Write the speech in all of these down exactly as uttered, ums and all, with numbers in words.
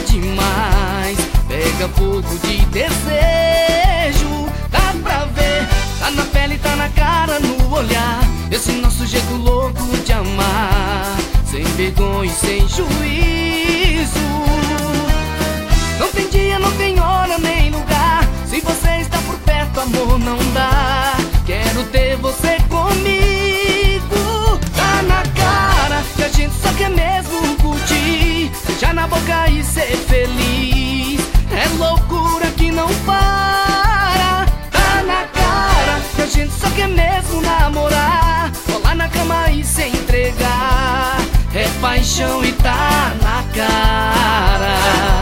demais. Pega fogo de desejo, dá pra ver, tá na pele, tá na cara, no olhar. Esse nosso jeito louco de amar, sem vergonha e sem juízo. Não tem dia, não tem hora, nem lugar. Se você está por perto, amor, não dá. Quero ter você comigo. Tá na cara que a gente só quer mesmo curtir, beijar na boca e ser feliz. É loucura que não para. Tá na cara que a gente só quer mesmo namorar, rolar na cama e se entregar. É paixão e tá na cara.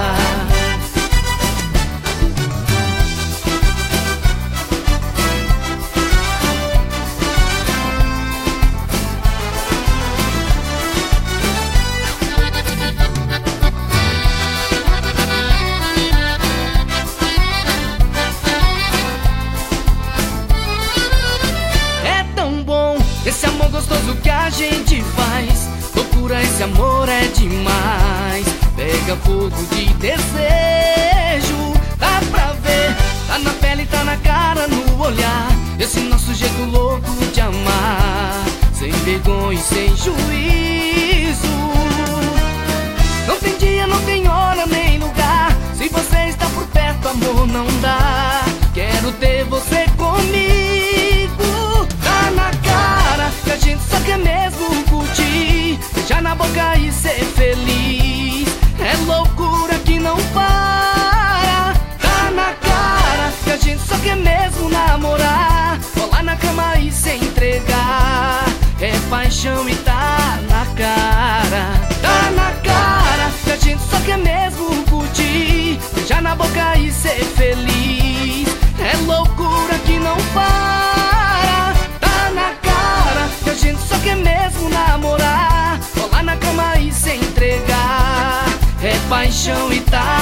Esse amor gostoso que a gente faz, loucura, esse amor é demais. Pega fogo de desejo, dá pra ver, tá na pele, tá na cara, no olhar. Esse nosso jeito louco de amar, sem vergonha e sem juízo. Não tem dia, não tem hora, nem lugar. Se você está por perto, amor, não dá. Quero ter você comigo. Tá na cara que a gente só quer mesmo curtir, beijar na boca e ser feliz. É loucura que não para. Tá na cara que a gente só quer mesmo namorar, rolar na cama e se entregar. É paixão e tá na cara. Tá na cara que a gente só quer mesmo curtir, beijar na boca e ser feliz. É loucura que não para. Tá na cara que a gente só quer mesmo namorar, rolar na cama e se entregar. É paixão e tá